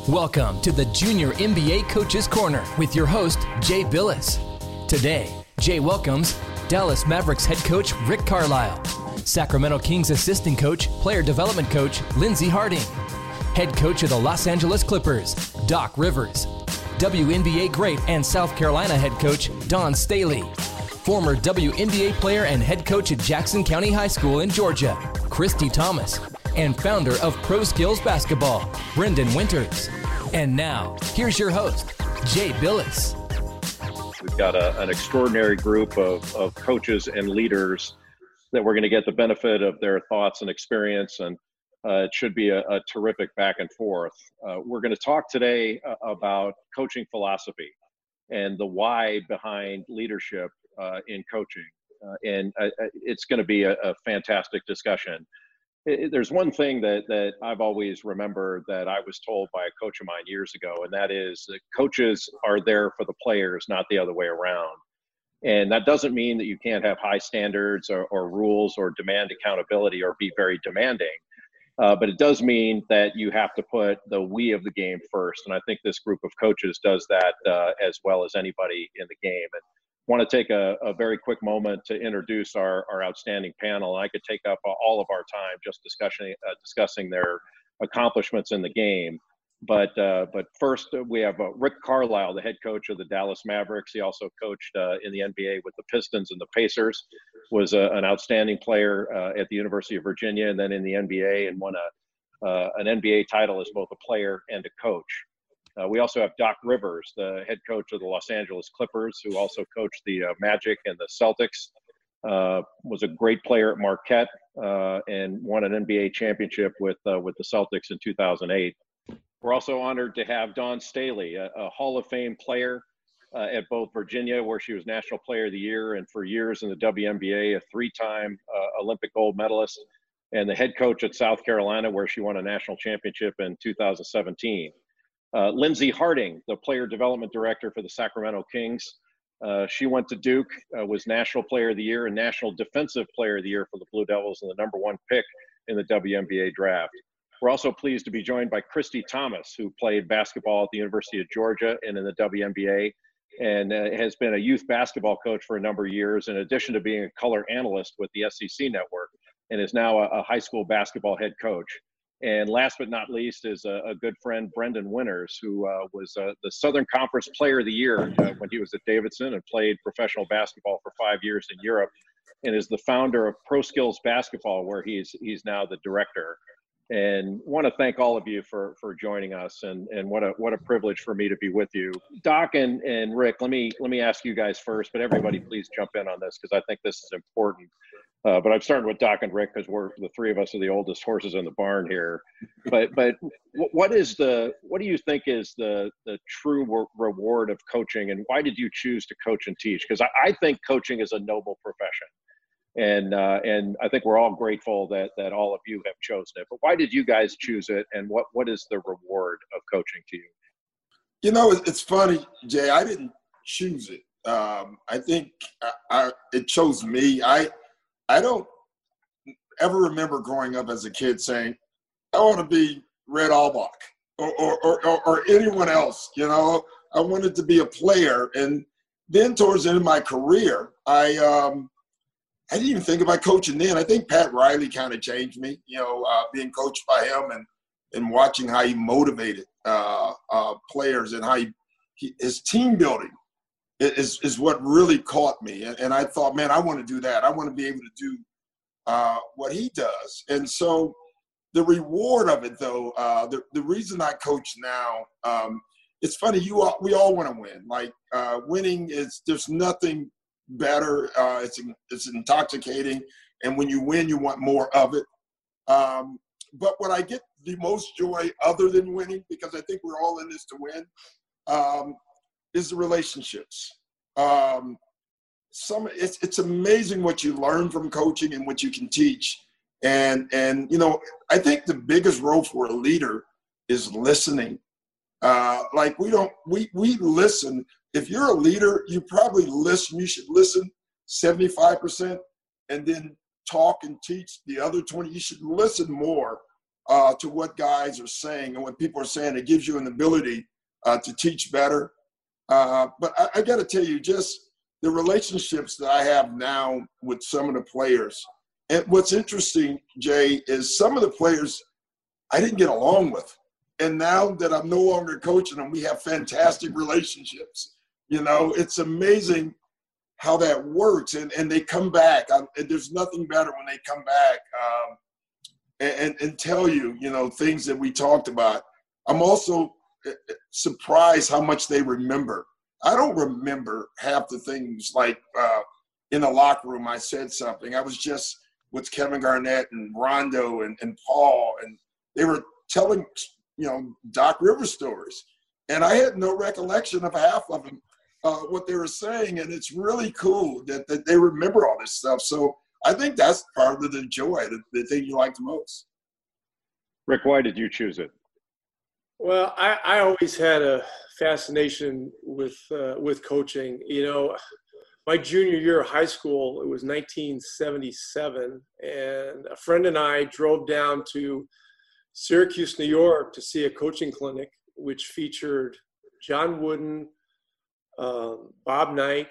Welcome to the Junior NBA Coaches Corner with your host, Jay Billis. Today, Jay welcomes Dallas Mavericks head coach Rick Carlisle, Sacramento Kings assistant coach, player development coach Lindsey Harding, head coach of the Los Angeles Clippers, Doc Rivers, WNBA great and South Carolina head coach Dawn Staley, former WNBA player and head coach at Jackson County High School in Georgia, Christy Thomas, and founder of Pro Skills Basketball, Brendan Winters. And now, here's your host, Jay Billis. We've got an extraordinary group of coaches and leaders that we're going to get the benefit of their thoughts and experience, and it should be a terrific back and forth. We're going to talk today about coaching philosophy and the why behind leadership in coaching, and it's going to be a fantastic discussion. There's one thing that I've always remembered that I was told by a coach of mine years ago, and that is that coaches are there for the players, not the other way around. And that doesn't mean that you can't have high standards or rules or demand accountability or be very demanding. But it does mean that you have to put the we of the game first. And I think this group of coaches does that as well as anybody in the game. And want to take a very quick moment to introduce our outstanding panel. I could take up all of our time just discussing their accomplishments in the game. But first, we have Rick Carlisle, the head coach of the Dallas Mavericks. He also coached in the NBA with the Pistons and the Pacers, was an outstanding player at the University of Virginia and then in the NBA, and won an NBA title as both a player and a coach. We also have Doc Rivers, the head coach of the Los Angeles Clippers, who also coached the Magic and the Celtics, was a great player at Marquette, and won an NBA championship with the Celtics in 2008. We're also honored to have Dawn Staley, a Hall of Fame player at both Virginia, where she was National Player of the Year, and for years in the WNBA, a three-time Olympic gold medalist, and the head coach at South Carolina, where she won a national championship in 2017. Lindsey Harding, the player development director for the Sacramento Kings. She went to Duke, was National Player of the Year and National Defensive Player of the Year for the Blue Devils and the #1 pick in the WNBA draft. We're also pleased to be joined by Christy Thomas, who played basketball at the University of Georgia and in the WNBA, and has been a youth basketball coach for a number of years, in addition to being a color analyst with the SEC Network, and is now a high school basketball head coach. And last but not least is a good friend, Brendan Winters, who was the Southern Conference Player of the Year when he was at Davidson and played professional basketball for 5 years in Europe, and is the founder of Pro Skills Basketball, where he's now the director. And want to thank all of you for joining us, and what a privilege for me to be with you. Doc and Rick, let me ask you guys first, but everybody please jump in on this because I think this is important. But I'm starting with Doc and Rick because we're the three of us are the oldest horses in the barn here. But what do you think is the true reward of coaching, and why did you choose to coach and teach? Because I think coaching is a noble profession, and I think we're all grateful that all of you have chosen it. But why did you guys choose it, and what is the reward of coaching to you? You know, it's funny, Jay. I didn't choose it. I think it chose me. I don't ever remember growing up as a kid saying, I want to be Red Auerbach or anyone else. You know, I wanted to be a player. And then towards the end of my career, I didn't even think about coaching then. I think Pat Riley kind of changed me, being coached by him and watching how he motivated players and how his team building is what really caught me. And I thought, man, I want to do that. I want to be able to do what he does. And so the reward of it, though, the reason I coach now, it's funny, we all want to win. Like winning there's nothing better. It's intoxicating. And when you win, you want more of it. But what I get the most joy other than winning, because I think we're all in this to win, is the relationships. It's amazing what you learn from coaching and what you can teach. And I think the biggest role for a leader is listening. We listen. If you're a leader, you probably listen. You should listen 75% and then talk and teach the other 20. You should listen more to what guys are saying and what people are saying. It gives you an ability to teach better. But I got to tell you, just the relationships that I have now with some of the players. And what's interesting, Jay, is some of the players I didn't get along with. And now that I'm no longer coaching them, we have fantastic relationships. You know, it's amazing how that works. And they come back. And there's nothing better when they come back and tell you, you know, things that we talked about. I'm also surprised how much they remember. I don't remember half the things, like in the locker room I said something. I was just with Kevin Garnett and Rondo and Paul, and they were telling, you know, Doc Rivers stories. And I had no recollection of half of them, what they were saying. And it's really cool that they remember all this stuff. So I think that's part of the joy, the thing you like the most. Rick, why did you choose it? Well, I always had a fascination with coaching. You know, my junior year of high school, it was 1977, and a friend and I drove down to Syracuse, New York to see a coaching clinic, which featured John Wooden, Bob Knight,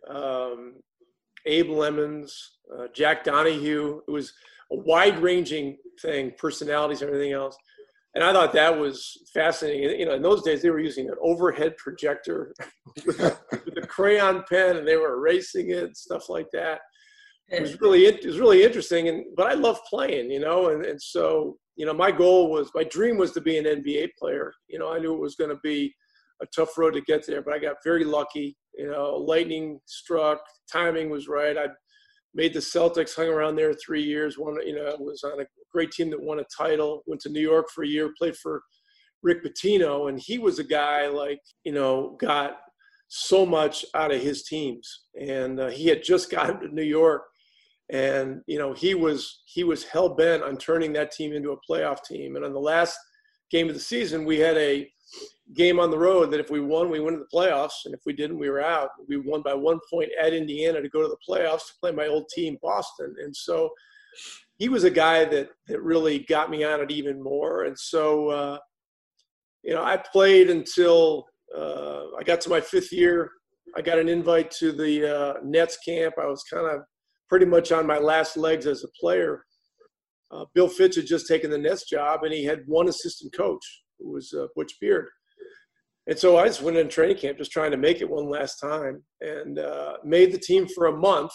Abe Lemons, Jack Donahue. It was a wide-ranging thing, personalities and everything else. And I thought that was fascinating. You know, in those days, they were using an overhead projector with a crayon pen, and they were erasing it and stuff like that. It was really interesting. But I loved playing, you know, and so, you know, my dream was to be an NBA player. You know, I knew it was going to be a tough road to get there, but I got very lucky. You know, lightning struck, timing was right. I made the Celtics, hung around there 3 years. Was on a great team that won a title, went to New York for a year, played for Rick Pitino. And he was a guy, like, you know, got so much out of his teams. And he had just gotten to New York. And, you know, he was hell bent on turning that team into a playoff team. And on the last game of the season, we had a game on the road that if we won, we went to the playoffs. And if we didn't, we were out. We won by 1 point at Indiana to go to the playoffs to play my old team, Boston. And so he was a guy that really got me on it even more. And so, you know, I played until I got to my 5th year. I got an invite to the Nets camp. I was kind of pretty much on my last legs as a player. Bill Fitch had just taken the Nets job, and he had one assistant coach, who was Butch Beard. And so I just went in training camp just trying to make it one last time, and made the team for a month.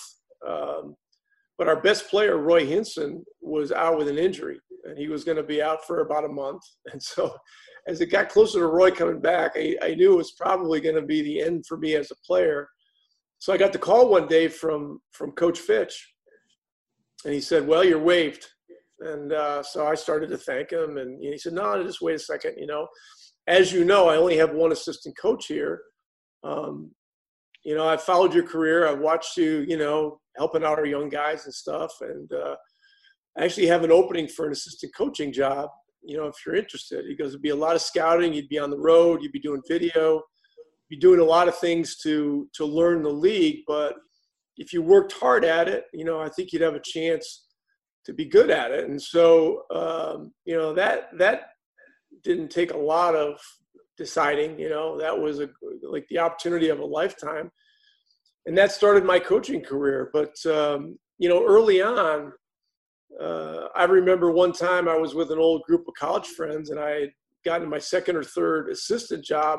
But our best player, Roy Hinson, was out with an injury, and he was going to be out for about a month. And so as it got closer to Roy coming back, I knew it was probably going to be the end for me as a player. So I got the call one day from Coach Fitch, and he said, "Well, you're waived." And so I started to thank him, and he said, "No, just wait a second. You know, as you know, I only have one assistant coach here. You know, I've followed your career. I've watched you, you know, helping out our young guys and stuff. And I actually have an opening for an assistant coaching job, you know, if you're interested." He goes, "It'd be a lot of scouting. You'd be on the road. You'd be doing video. You'd be doing a lot of things to learn the league. But if you worked hard at it, you know, I think you'd have a chance to be good at it." And so, you know, that didn't take a lot of deciding. You know, that was like the opportunity of a lifetime. And that started my coaching career. But, you know, early on, I remember one time I was with an old group of college friends, and I had gotten my 2nd or 3rd assistant job.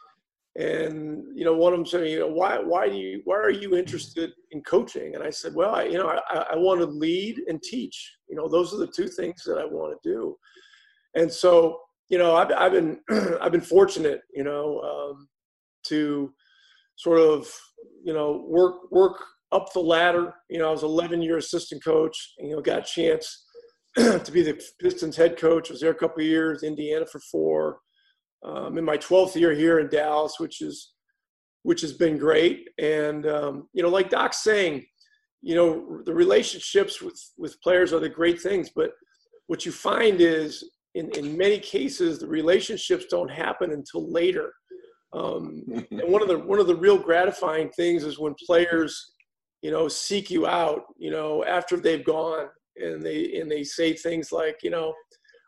And, you know, one of them said, "You know, why are you interested in coaching?" And I said, "Well, I want to lead and teach. You know, those are the 2 things that I want to do." And so, you know, I've been fortunate, you know, to sort of, you know, work up the ladder. You know, I was 11-year assistant coach, and, you know, got a chance to be the Pistons head coach. I was there a couple of years, Indiana for 4. In my 12th year here in Dallas, which has been great. And, you know, like Doc's saying, you know, the relationships with players are the great things. But what you find is in many cases, the relationships don't happen until later. And one of the real gratifying things is when players, you know, seek you out, you know, after they've gone, and they say things like, you know,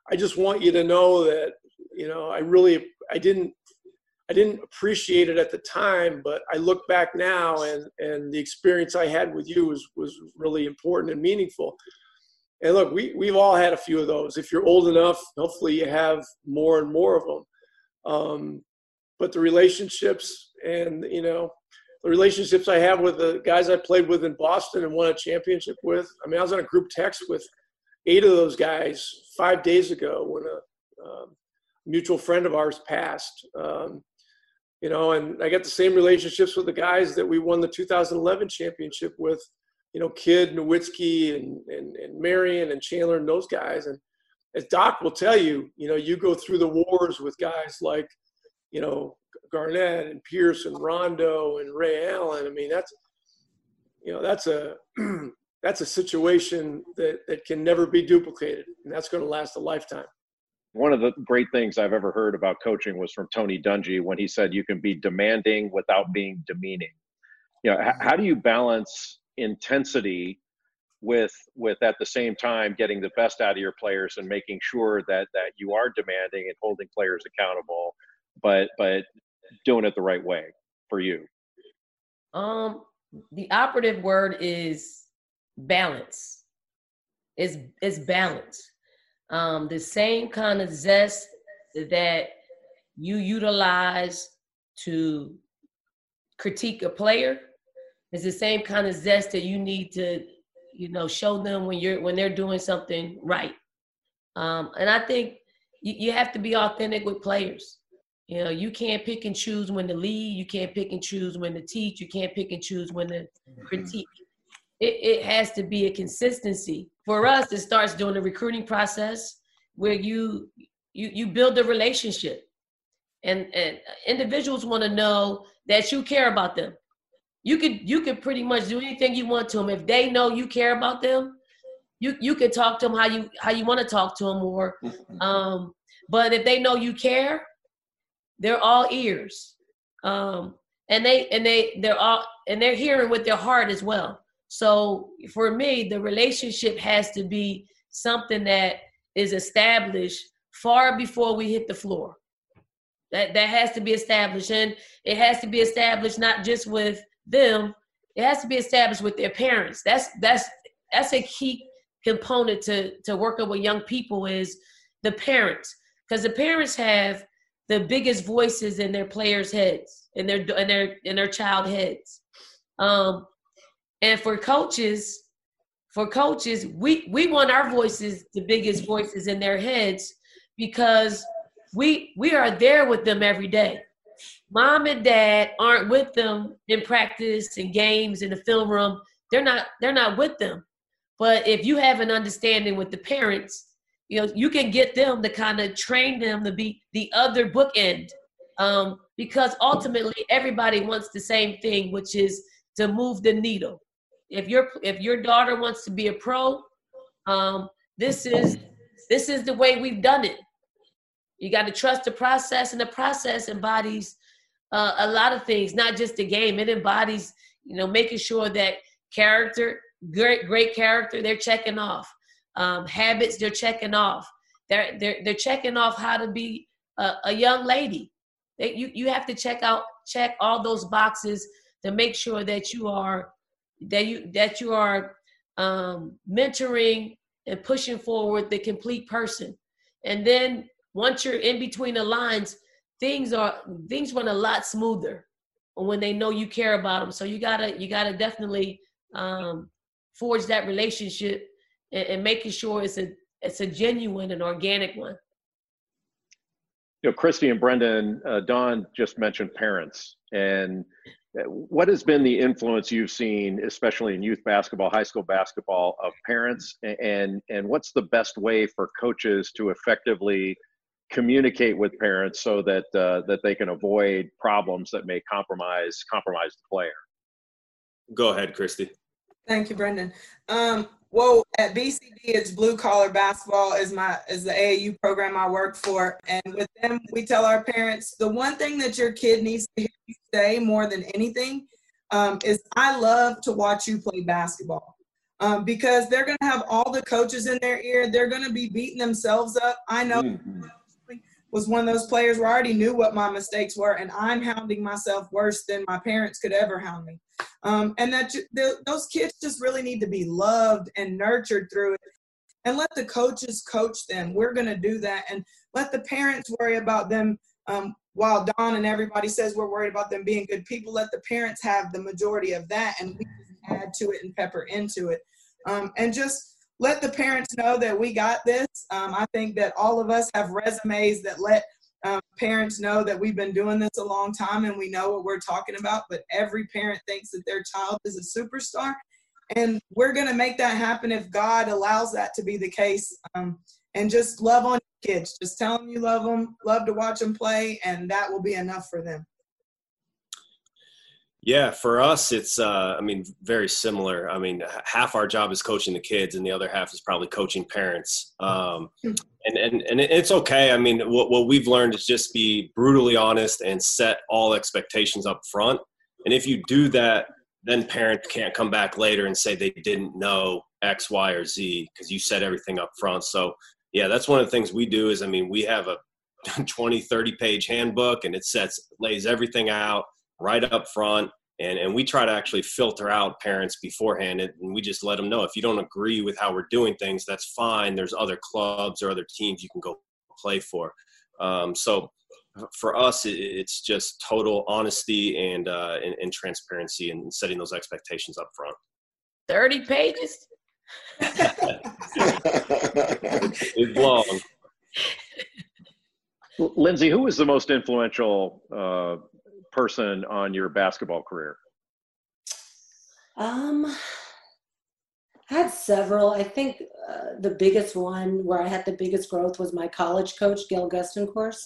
I just want you to know that, you know, I didn't appreciate it at the time, but I look back now and the experience I had with you was really important and meaningful. And look, we've all had a few of those. If you're old enough, hopefully you have more and more of them. But the relationships and, you know, the relationships I have with the guys I played with in Boston and won a championship with. I mean, I was on a group text with 8 of those guys 5 days ago when a mutual friend of ours passed. You know, and I got the same relationships with the guys that we won the 2011 championship with, you know, Kidd, Nowitzki, and Marion and Chandler and those guys. And as Doc will tell you, you know, you go through the wars with guys like, you know, Garnett and Pierce and Rondo and Ray Allen. I mean, that's a situation that can never be duplicated, and that's going to last a lifetime. One of the great things I've ever heard about coaching was from Tony Dungy when he said you can be demanding without being demeaning. You know, how do you balance intensity with at the same time getting the best out of your players and making sure that you are demanding and holding players accountable, but doing it the right way for you? The operative word is balance. It's balance. The same kind of zest that you utilize to critique a player is the same kind of zest that you need to, you know, show them when they're doing something right. And I think you have to be authentic with players. You know, you can't pick and choose when to lead. You can't pick and choose when to teach. You can't pick and choose when to critique. It has to be a consistency. For us, it starts during the recruiting process where you build a relationship. And individuals want to know that you care about them. You could pretty much do anything you want to them. If they know you care about them, you can talk to them how you want to talk to them, or but if they know you care, they're all ears. And they're hearing with their heart as well. So for me, the relationship has to be something that is established far before we hit the floor. That has to be established, and it has to be established not just with them. It has to be established with their parents. That's a key component to working with young people is the parents, because the parents have the biggest voices in their players' heads, in their child heads. And for coaches, we want our voices, the biggest voices in their heads, because we are there with them every day. Mom and dad aren't with them in practice and games in the film room. They're not with them. But if you have an understanding with the parents, you know, you can get them to kind of train them to be the other bookend, because ultimately everybody wants the same thing, which is to move the needle. If your daughter wants to be a pro, this is the way we've done it. You got to trust the process, and the process embodies a lot of things, not just the game. It embodies, you know, making sure that character, great character, they're checking off. Habits, they're checking off. They're checking off how to be a young lady. You have to check all those boxes to make sure that you are mentoring and pushing forward the complete person. And then once you're in between the lines, things run a lot smoother when they know you care about them. So you gotta definitely forge that relationship and making sure it's a genuine and organic one. You know, Christy and Brendan, Dawn just mentioned parents, and what has been the influence you've seen, especially in youth basketball, high school basketball, of parents, and what's the best way for coaches to effectively communicate with parents so that they can avoid problems that may compromise the player? Go ahead, Christy. Thank you, Brendan. Well, at BCD, it's blue collar basketball is the AAU program I work for. And with them, we tell our parents, the one thing that your kid needs to hear you say more than anything is, I love to watch you play basketball. because they're going to have all the coaches in their ear. They're going to be beating themselves up. I know was one of those players where I already knew what my mistakes were, and I'm hounding myself worse than my parents could ever hound me. And those kids just really need to be loved and nurtured through it. And let the coaches coach them. We're going to do that. And let the parents worry about them. While Don and everybody says we're worried about them being good people, let the parents have the majority of that, and we add to it and pepper into it. And just let the parents know that we got this. I think that all of us have resumes that let parents know that we've been doing this a long time and we know what we're talking about. But every parent thinks that their child is a superstar. And we're going to make that happen if God allows that to be the case. And just love on your kids. Just tell them you love them, love to watch them play, and that will be enough for them. Yeah, for us, it's, very similar. Half our job is coaching the kids and the other half is probably coaching parents. And it's okay. What we've learned is just be brutally honest and set all expectations up front. And if you do that, then parents can't come back later and say they didn't know X, Y, or Z because you set everything up front. So, yeah, that's one of the things we do is, we have a 20, 30-page handbook, and it lays everything out right up front. And we try to actually filter out parents beforehand, and we just let them know if you don't agree with how we're doing things, that's fine. There's other clubs or other teams you can go play for. So for us, it's just total honesty and transparency and setting those expectations up front. 30 pages? It's long. Lindsay, who was the most influential person on your basketball career? I had several. I think the biggest one where I had the biggest growth was my college coach, Gail Gustencourse.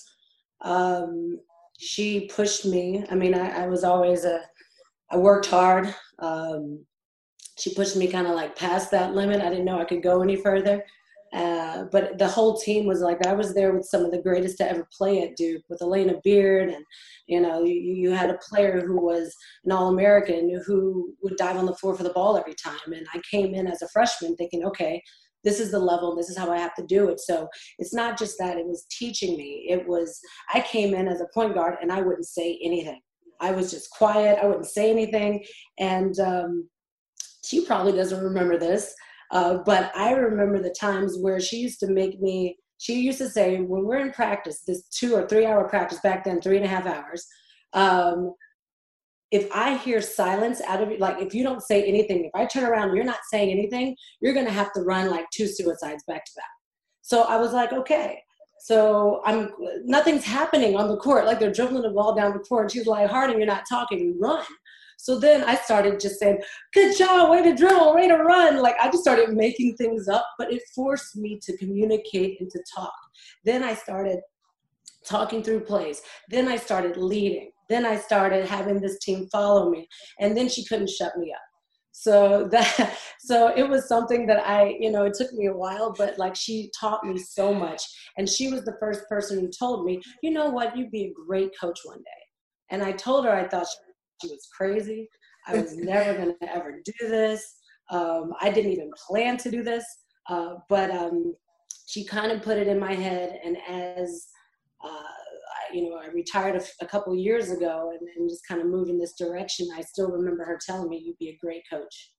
She pushed me. I was always I worked hard. She pushed me kind of like past that limit. I didn't know I could go any further. But the whole team was like, I was there with some of the greatest to ever play at Duke, with Elena Beard, and you had a player who was an All-American who would dive on the floor for the ball every time. And I came in as a freshman thinking, okay, this is the level, this is how I have to do it. So it's not just that, it was teaching me. I came in as a point guard and I wouldn't say anything. I was just quiet, I wouldn't say anything. And she probably doesn't remember this. But I remember the times where she used to say, when we're in practice, this 2 or 3 hour practice back then, 3.5 hours, if I hear silence out of you, like if you don't say anything, if I turn around and you're not saying anything, you're going to have to run like 2 suicides back to back. So I was like, okay. So nothing's happening on the court. Like they're dribbling the ball down the court. And she's like, Harding, you're not talking, run. So then I started just saying, good job, way to dribble, way to run. Like I just started making things up, but it forced me to communicate and to talk. Then I started talking through plays. Then I started leading. Then I started having this team follow me. And then she couldn't shut me up. So it was something that it took me a while, but like she taught me so much. And she was the first person who told me, you know what, you'd be a great coach one day. And I told her I thought she was crazy. I was never going to ever do this. I didn't even plan to do this. But she kind of put it in my head. And as, I retired a couple years ago and just kind of moved in this direction, I still remember her telling me, you'd be a great coach.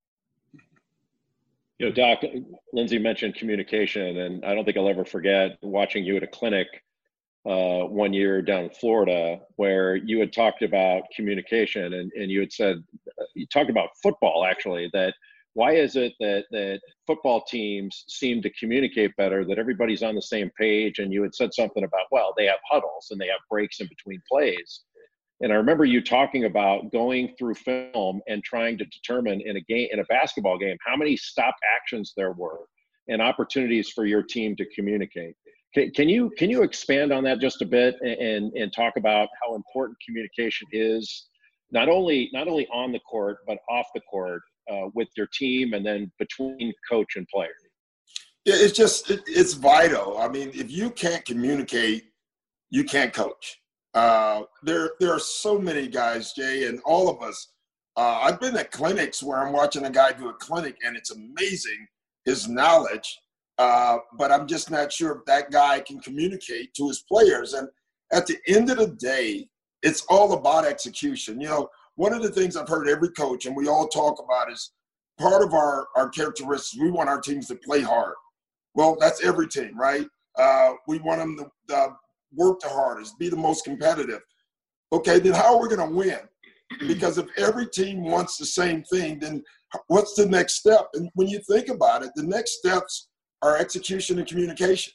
Doc, Lindsay mentioned communication, and I don't think I'll ever forget watching you at a clinic one year down in Florida where you had talked about communication and you had said, you talked about football actually, that why is it that football teams seem to communicate better, that everybody's on the same page? And you had said something about, well, they have huddles and they have breaks in between plays. And I remember you talking about going through film and trying to determine in a basketball game, how many stop actions there were and opportunities for your team to communicate. Can you expand on that just a bit and talk about how important communication is, not only on the court, but off the court with your team and then between coach and player? Yeah, it's vital. I mean, if you can't communicate, you can't coach. There are so many guys, Jay, and all of us I've been at clinics where I'm watching a guy do a clinic, and it's amazing, his knowledge, but I'm just not sure if that guy can communicate to his players. And at the end of the day, it's all about execution. One of the things I've heard every coach, and we all talk about, is part of our characteristics, we want our teams to play hard. Well, that's every team, right? We want them to work the hardest, be the most competitive. Okay, then how are we going to win? Because if every team wants the same thing, then what's the next step? And when you think about it, the next steps are execution and communication.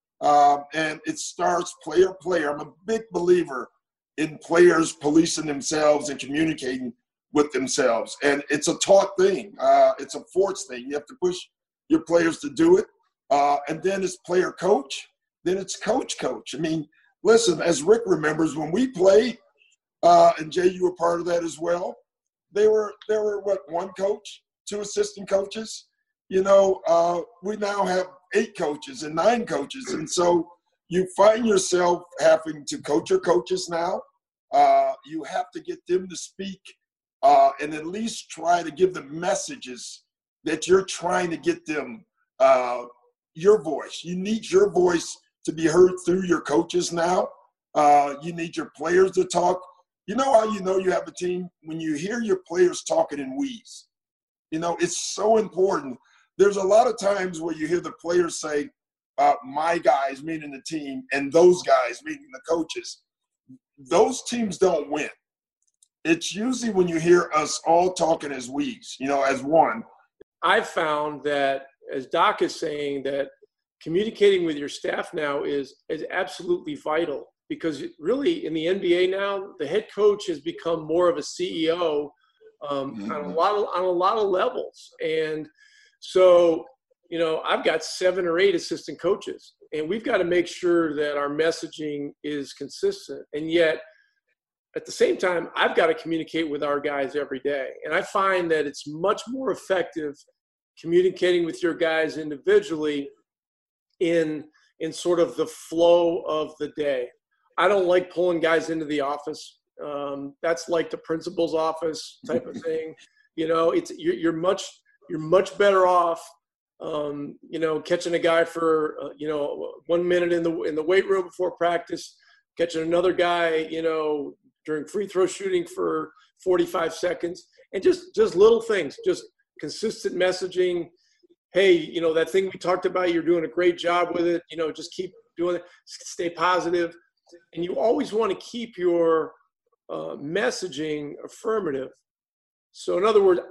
And it starts player. I'm a big believer in players policing themselves and communicating with themselves. And it's a taught thing. It's a forced thing. You have to push your players to do it. And then it's player coach. Then it's coach. I mean, listen, as Rick remembers, when we played, and Jay, you were part of that as well, there were what, one coach, two assistant coaches? We now have 8 coaches and 9 coaches. And so you find yourself having to coach your coaches now. You have to get them to speak and at least try to give them messages that you're trying to get them your voice. You need your voice to be heard through your coaches now. You need your players to talk. You know how you know you have a team? When you hear your players talking in we's. It's so important. There's a lot of times where you hear the players say, my guys, meaning the team, and those guys, meaning the coaches. Those teams don't win. It's usually when you hear us all talking as we's, as one. I've found that, as Doc is saying, that communicating with your staff now is absolutely vital, because really in the NBA now, the head coach has become more of a CEO on a lot of levels. And so, I've got 7 or 8 assistant coaches, and we've got to make sure that our messaging is consistent. And yet, at the same time, I've got to communicate with our guys every day. And I find that it's much more effective communicating with your guys individually in sort of the flow of the day. I don't like pulling guys into the office. That's like the principal's office type of thing. You're much better off, catching a guy for 1 minute in the weight room before practice, catching another guy, during free throw shooting for 45 seconds, and just little things, just consistent messaging. Hey, that thing we talked about, you're doing a great job with it. Just keep doing it. Stay positive. And you always want to keep your messaging affirmative. So in other words,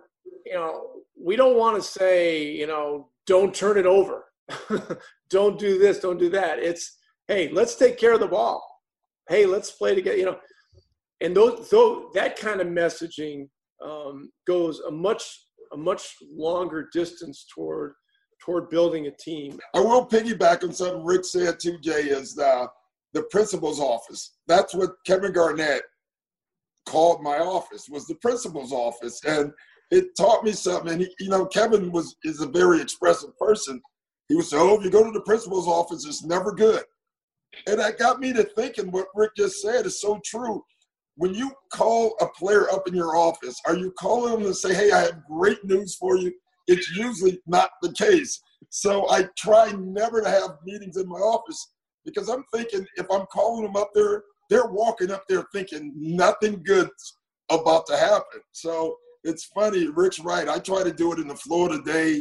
we don't want to say, don't turn it over. Don't do this, don't do that. It's, hey, let's take care of the ball. Hey, let's play together, And that kind of messaging goes a much longer distance toward building a team. I will piggyback on something Rick said too, Jay, is the principal's office. That's what Kevin Garnett called my office, was the principal's office. And it taught me something. And Kevin is a very expressive person. He would say, if you go to the principal's office, it's never good. And that got me to thinking what Rick just said is so true. When you call a player up in your office, are you calling them to say, hey, I have great news for you? It's usually not the case. So I try never to have meetings in my office, because I'm thinking if I'm calling them up there, they're walking up there thinking nothing good's about to happen. So it's funny, Rick's right. I try to do it in the flow of the day,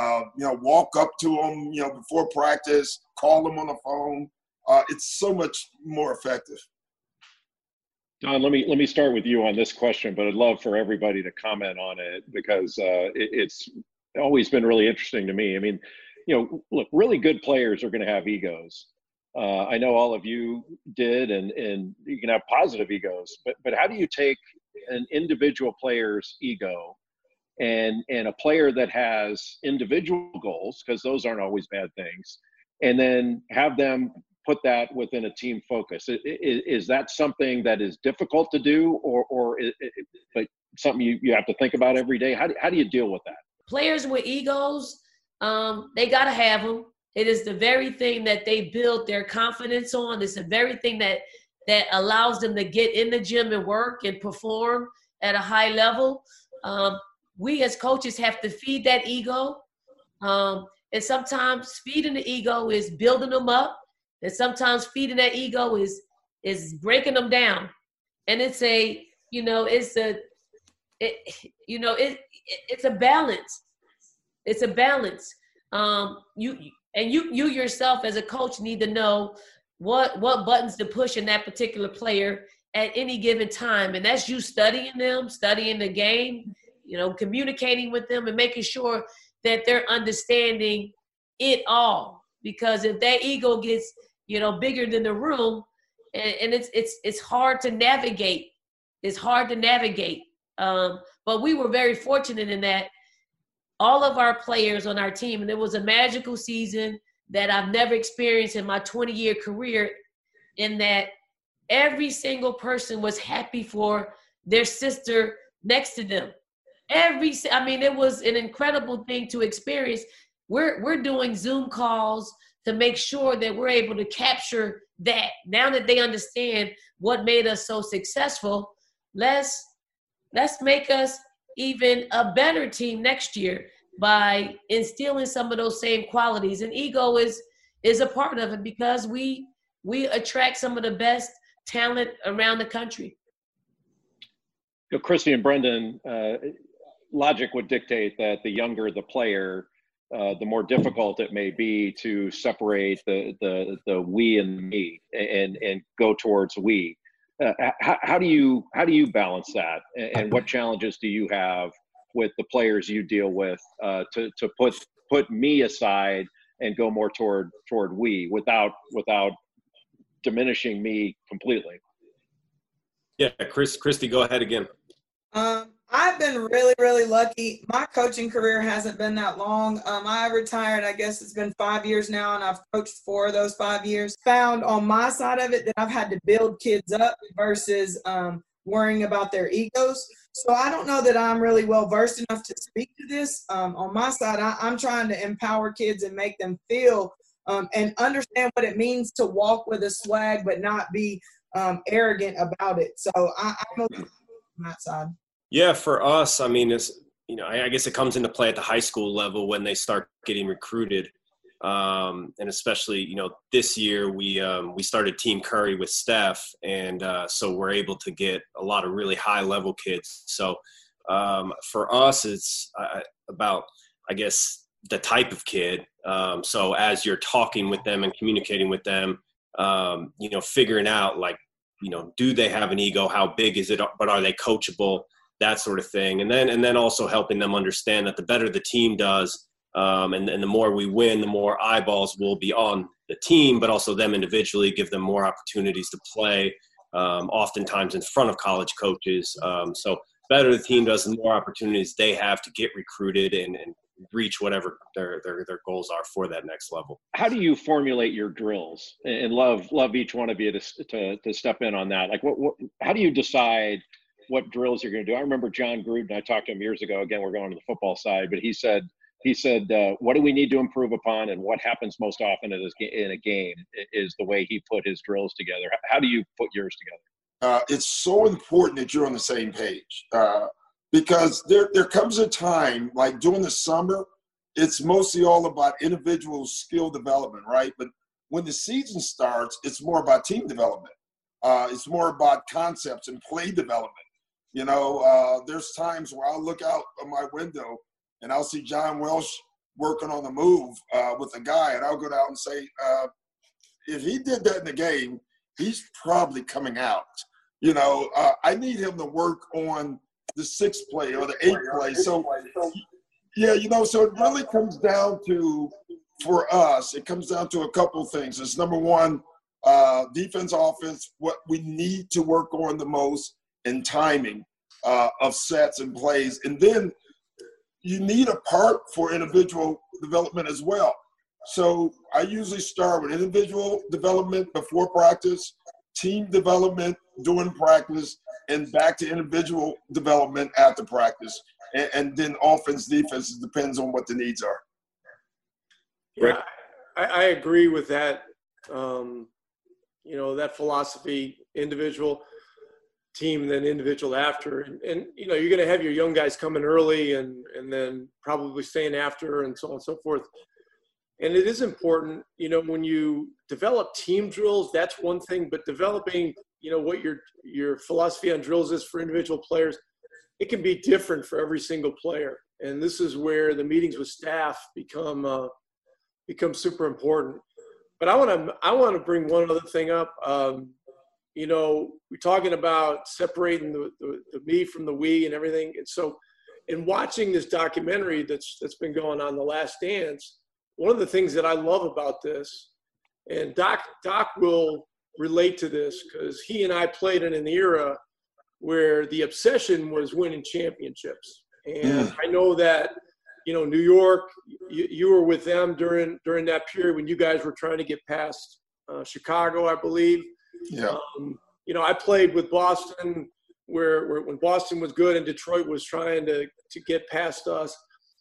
walk up to them, before practice, call them on the phone. It's so much more effective. Don, let me start with you on this question, but I'd love for everybody to comment on it, because it's always been really interesting to me. I mean, look, really good players are going to have egos. I know all of you did, and you can have positive egos, but how do you take an individual player's ego and a player that has individual goals, because those aren't always bad things, and then have them put that within a team focus? Is that something that is difficult to do, or but something you have to think about every day? How do you deal with that? Players with egos, they got to have them. It is the very thing that they build their confidence on. It's the very thing that allows them to get in the gym and work and perform. at a high level, we as coaches have to feed that ego. And sometimes feeding the ego is building them up. And sometimes feeding that ego is breaking them down. And it's a balance. It's a balance. You yourself as a coach need to know what buttons to push in that particular player at any given time. And that's you studying them, studying the game, communicating with them and making sure that they're understanding it all. Because if that ego gets, bigger than the room, and it's hard to navigate. It's hard to navigate. But we were very fortunate in that all of our players on our team, and it was a magical season that I've never experienced in my 20-year career, in that every single person was happy for their sister next to them. It was an incredible thing to experience. We're doing Zoom calls to make sure that we're able to capture that. Now that they understand what made us so successful, let's make us even a better team next year by instilling some of those same qualities. And ego is a part of it, because we attract some of the best talent around the country. Christy and Brendan, logic would dictate that the younger the player, the more difficult it may be to separate the we and me and go towards we. How do you balance that, and what challenges do you have with the players you deal with to put me aside and go more toward we without diminishing me completely? Yeah, Christy, go ahead again. I've been really, really lucky. My coaching career hasn't been that long. I retired, I guess it's been 5 years now, and I've coached 4 of those 5 years. Found on my side of it that I've had to build kids up versus worrying about their egos. So I don't know that I'm really well versed enough to speak to this. On my side, I'm trying to empower kids and make them feel and understand what it means to walk with a swag but not be arrogant about it. So I'm okay on that side. Yeah, for us, it's, I guess it comes into play at the high school level when they start getting recruited. And especially, this year we started Team Curry with Steph. And so we're able to get a lot of really high level kids. So for us, it's about, I guess, the type of kid. So as you're talking with them and communicating with them, figuring out do they have an ego? How big is it? But are they coachable? That sort of thing. And then also helping them understand that the better the team does, and the more we win, the more eyeballs will be on the team, but also them individually, give them more opportunities to play, oftentimes in front of college coaches. So better the team does, the more opportunities they have to get recruited and reach whatever their goals are for that next level. How do you formulate your drills? And love each one of you to step in on that. How do you decide what drills you're going to do? I remember John Gruden, I talked to him years ago, again, we're going to the football side, but he said, what do we need to improve upon, and what happens most often in a game is the way he put his drills together. How do you put yours together? It's so important that you're on the same page, because there comes a time, like during the summer, it's mostly all about individual skill development, right? But when the season starts, it's more about team development. It's more about concepts and play development. There's times where I'll look out of my window and I'll see John Welsh working on the move with a guy, and I'll go down and say, if he did that in the game, he's probably coming out. I need him to work on the 6th play or the 8th play. So, so it really comes down to, for us, it comes down to a couple things. It's number one, defense, offense, what we need to work on the most, and timing of sets and plays. And then you need a part for individual development as well. So I usually start with individual development before practice, team development during practice, and back to individual development after practice. And then offense, defense, depends on what the needs are. Yeah, I agree with that. That philosophy, individual. team than individual after. And you know, you're going to have your young guys coming early and then probably staying after and so on and so forth. And it is important, you know, when you develop team drills, that's one thing, but developing, you know, what your philosophy on drills is for individual players, it can be different for every single player. And this is where the meetings with staff become super important. But I want to bring one other thing up. You know, we're talking about separating the me from the we and everything. And so in watching this documentary that's been going on, The Last Dance, one of the things that I love about this, and Doc will relate to this because he and I played in an era where the obsession was winning championships. And I know that, you know, New York, you were with them during that period when you guys were trying to get past Chicago, I believe. Yeah. You know, I played with Boston where when Boston was good and Detroit was trying to get past us.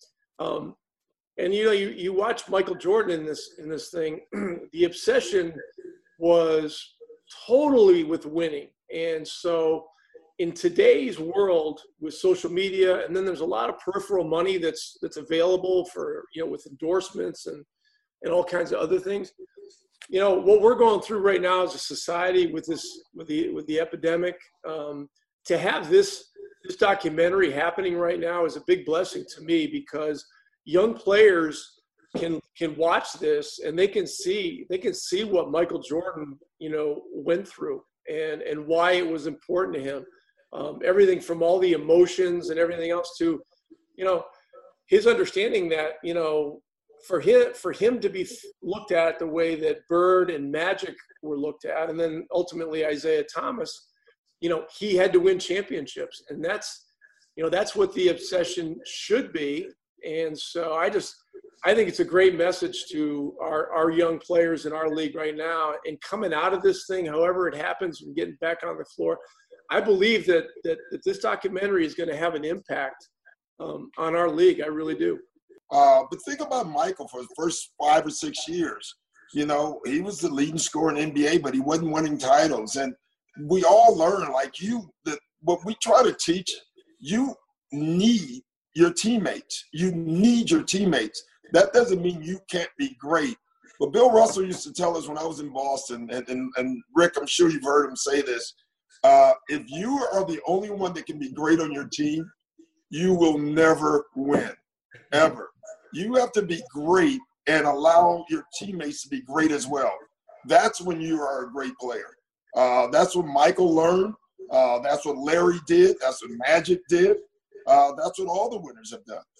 And you know, you watch Michael Jordan in this thing. The obsession was totally with winning, and so in today's world with social media, and then there's a lot of peripheral money that's available for, you know, with endorsements and all kinds of other things. You know, what we're going through right now as a society with the epidemic, to have this documentary happening right now is a big blessing to me, because young players can watch this and they can see what Michael Jordan, you know, went through and why it was important to him. Everything from all the emotions and everything else to, you know, his understanding that, you know, for him to be looked at the way that Bird and Magic were looked at, and then ultimately Isaiah Thomas, you know, he had to win championships, and that's what the obsession should be. And so I think it's a great message to our young players in our league right now, and coming out of this thing, however it happens, and getting back on the floor. I believe that this documentary is going to have an impact on our league. I really do. But think about Michael for the first 5 or 6 years. You know, he was the leading scorer in NBA, but he wasn't winning titles. And we all learn, like you, that what we try to teach, you need your teammates. You need your teammates. That doesn't mean you can't be great. But Bill Russell used to tell us when I was in Boston, and Rick, I'm sure you've heard him say this, if you are the only one that can be great on your team, you will never win, ever. You have to be great and allow your teammates to be great as well. That's when you are a great player. That's what Michael learned. That's what Larry did. That's what Magic did. That's what all the winners have done.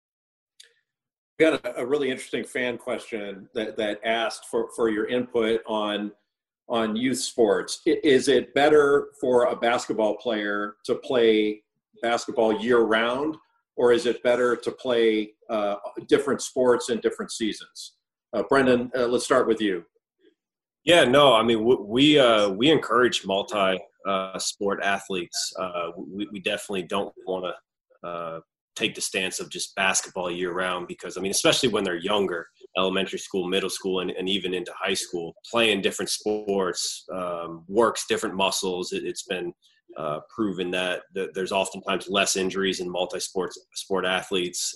We got a really interesting fan question that asked for your input on youth sports. Is it better for a basketball player to play basketball year-round, or is it better to play different sports in different seasons? Brendan, let's start with you. Yeah, no, I mean, we encourage multi-sport athletes. We definitely don't want to take the stance of just basketball year-round, because, I mean, especially when they're younger, elementary school, middle school, and even into high school, playing different sports works different muscles. It's been proven that there's oftentimes less injuries in multi-sport athletes,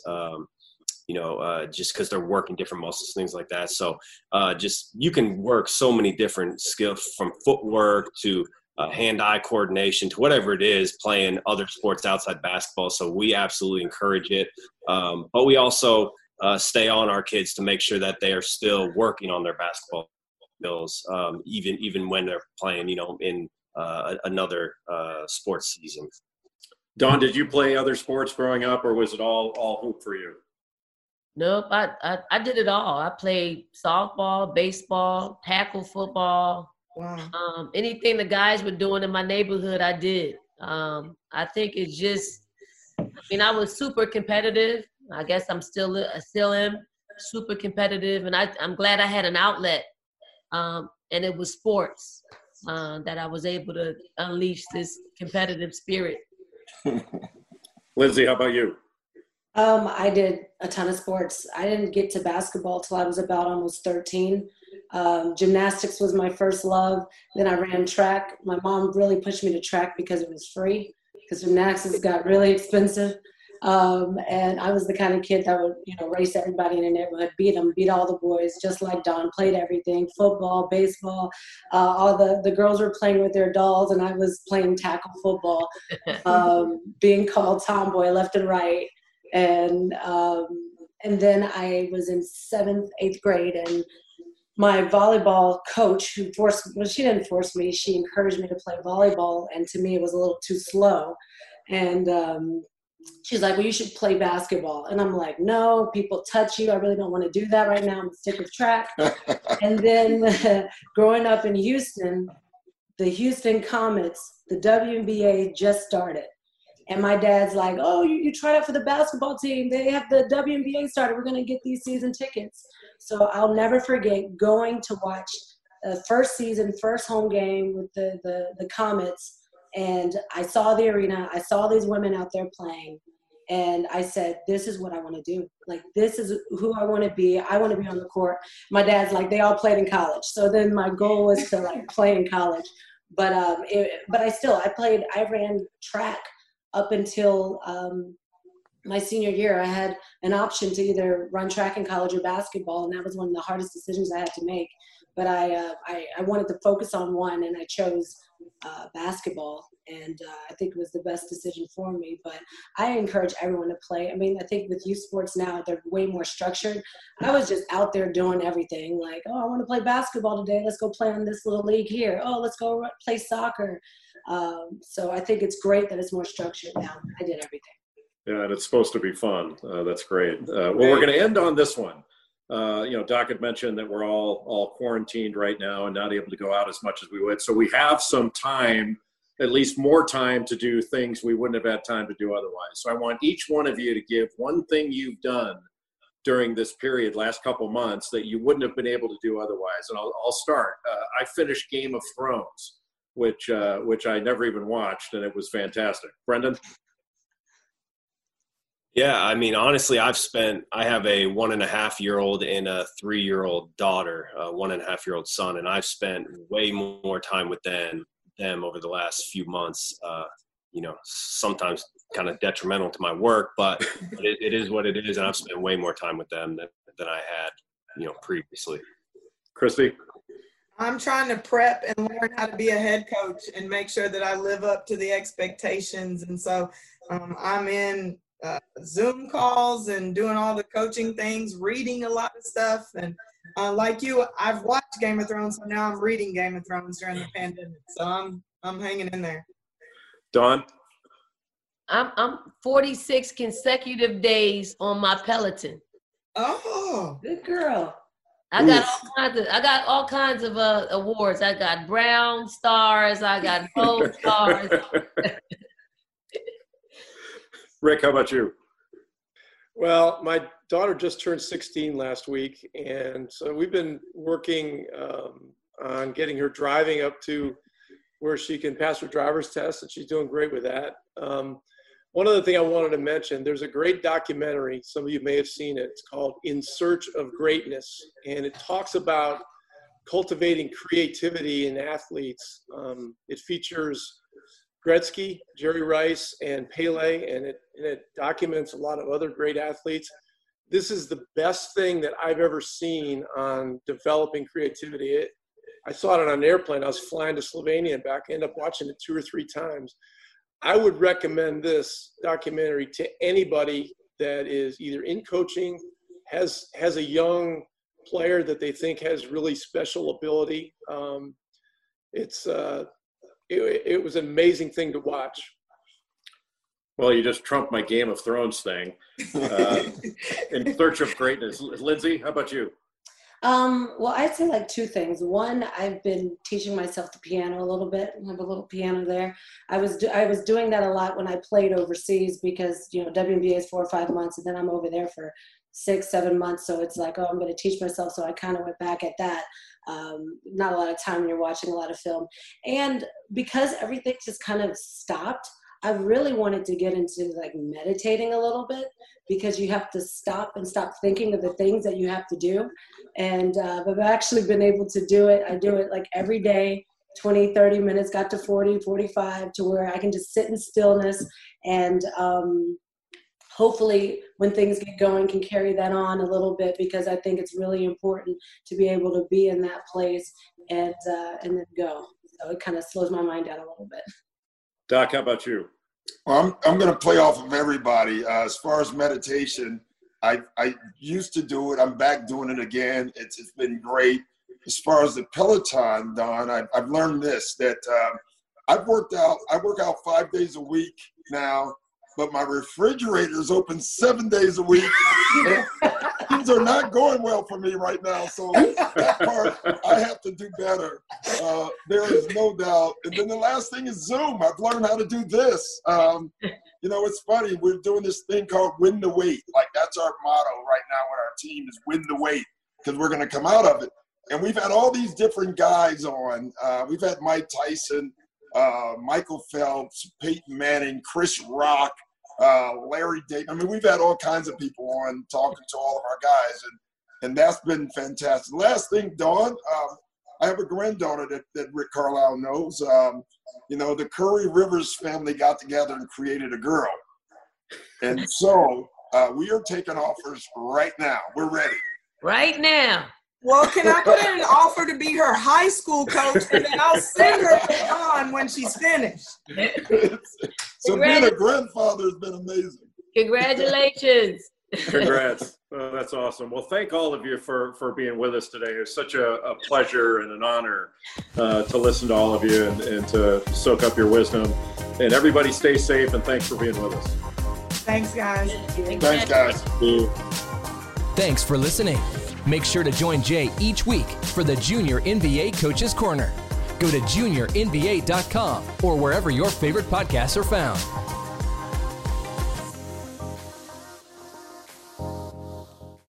just because they're working different muscles, things like that. So just you can work so many different skills, from footwork to hand-eye coordination to whatever it is, playing other sports outside basketball. So we absolutely encourage it. But we also stay on our kids to make sure that they are still working on their basketball skills, even when they're playing, in another sports season. Don, did you play other sports growing up, or was it all hoop for you? Nope, I did it all. I played softball, baseball, tackle football. Wow. Anything the guys were doing in my neighborhood, I did. I think it's just, I was super competitive. I guess I still am super competitive, and I'm glad I had an outlet, and it was sports, that I was able to unleash this competitive spirit. Lindsay, how about you? I did a ton of sports. I didn't get to basketball till I was about almost 13. Gymnastics was my first love. Then I ran track. My mom really pushed me to track because it was free, because gymnastics got really expensive. And I was the kind of kid that would, race everybody in the neighborhood, beat all the boys, just like Don, played everything, football, baseball. All the girls were playing with their dolls, and I was playing tackle football, being called tomboy left and right. And then I was in 7th, 8th grade, and my volleyball coach, she didn't force me, she encouraged me to play volleyball, and to me it was a little too slow. And she's like, well, you should play basketball. And I'm like, no, people touch you. I really don't want to do that right now. I'm sick of track. And then growing up in Houston, the Houston Comets, the WNBA just started. And my dad's like, oh, you tried out for the basketball team. They have the WNBA started. We're going to get these season tickets. So I'll never forget going to watch the first season, first home game with the Comets. And I saw the arena. I saw these women out there playing. And I said, this is what I want to do. Like, this is who I want to be. I want to be on the court. My dad's like, they all played in college. So then my goal was to, like, play in college. But I ran track up until my senior year. I had an option to either run track in college or basketball, and that was one of the hardest decisions I had to make. But I wanted to focus on one, and I chose basketball, and I think it was the best decision for me. But I encourage everyone to play. I mean, I think with youth sports now, they're way more structured. I was just out there doing everything, like, oh, I want to play basketball today. Let's go play on this little league here. Oh, let's go play soccer. So I think it's great that it's more structured now. I did everything. Yeah, and it's supposed to be fun. That's great. Well, we're going to end on this one. Doc had mentioned that we're all quarantined right now and not able to go out as much as we would. So we have some time, at least more time, to do things we wouldn't have had time to do otherwise. So I want each one of you to give one thing you've done during this period, last couple months, that you wouldn't have been able to do otherwise. And I'll start. I finished Game of Thrones, which I never even watched, and it was fantastic. Brendan? Yeah, I mean, honestly, I have a 1.5-year-old and a 3-year-old daughter, a 1.5-year-old son, and I've spent way more time with them over the last few months. Sometimes kind of detrimental to my work, but it is what it is, and I've spent way more time with them than I had, previously. Christy? I'm trying to prep and learn how to be a head coach and make sure that I live up to the expectations. And so I'm in Zoom calls and doing all the coaching things, reading a lot of stuff. And like you, I've watched Game of Thrones, so now I'm reading Game of Thrones during the pandemic. So I'm hanging in there. Dawn? I'm 46 consecutive days on my Peloton. Oh, good girl. I got all kinds of awards. I got brown stars. I got gold stars. Rick, how about you? Well, my daughter just turned 16 last week, and so we've been working on getting her driving up to where she can pass her driver's test, and she's doing great with that. One other thing I wanted to mention, there's a great documentary, some of you may have seen it, it's called In Search of Greatness, and it talks about cultivating creativity in athletes. It features Gretzky, Jerry Rice, and Pele, and it documents a lot of other great athletes. This is the best thing that I've ever seen on developing creativity. I saw it on an airplane. I was flying to Slovenia and back. I ended up watching it 2 or 3 times. I would recommend this documentary to anybody that is either in coaching, has a young player that they think has really special ability. It was an amazing thing to watch. Well, you just trumped my Game of Thrones thing. In Search of Greatness. Lindsay, how about you? Well, I'd say like 2 things. One, I've been teaching myself the piano a little bit. I have a little piano there. I was doing that a lot when I played overseas because, WNBA is 4 or 5 months, and then I'm over there for 6, 7 months. So it's like, oh, I'm going to teach myself. So I kind of went back at that. Not a lot of time when you're watching a lot of film. And because everything just kind of stopped, I really wanted to get into like meditating a little bit, because you have to stop thinking of the things that you have to do. And I've actually been able to do it. I do it like every day, 20, 30 minutes, got to 40, 45, to where I can just sit in stillness, and hopefully when things get going can carry that on a little bit, because I think it's really important to be able to be in that place and then go. So it kind of slows my mind down a little bit. Doc, how about you? Well, I'm going to play off of everybody. As far as meditation, I used to do it. I'm back doing it again. It's been great. As far as the Peloton, Don, I've learned this, that I work out 5 days a week now, but my refrigerator is open 7 days a week. Things are not going well for me right now, so that part I have to do better. There is no doubt. And then the last thing is Zoom. I've learned how to do this. It's funny. We're doing this thing called Win the Weight. Like, that's our motto right now with our team, is win the weight, because we're going to come out of it. And we've had all these different guys on. We've had Mike Tyson, Michael Phelps, Peyton Manning, Chris Rock, Larry David. I mean, we've had all kinds of people on talking to all of our guys, and that's been fantastic. Last thing, Dawn, I have a granddaughter that Rick Carlisle knows. The Curry Rivers family got together and created a girl. And so we are taking offers right now. We're ready. Right now. Well, can I put in an offer to be her high school coach, and then I'll send her to Dawn when she's finished? So being a grandfather has been amazing. Congratulations. Congrats. That's awesome. Well, thank all of you for being with us today. It was such a pleasure and an honor to listen to all of you and to soak up your wisdom. And everybody stay safe, and thanks for being with us. Thanks, guys. Thanks, guys. Thanks for listening. Make sure to join Jay each week for the Junior NBA Coaches Corner. Go to juniornba.com or wherever your favorite podcasts are found.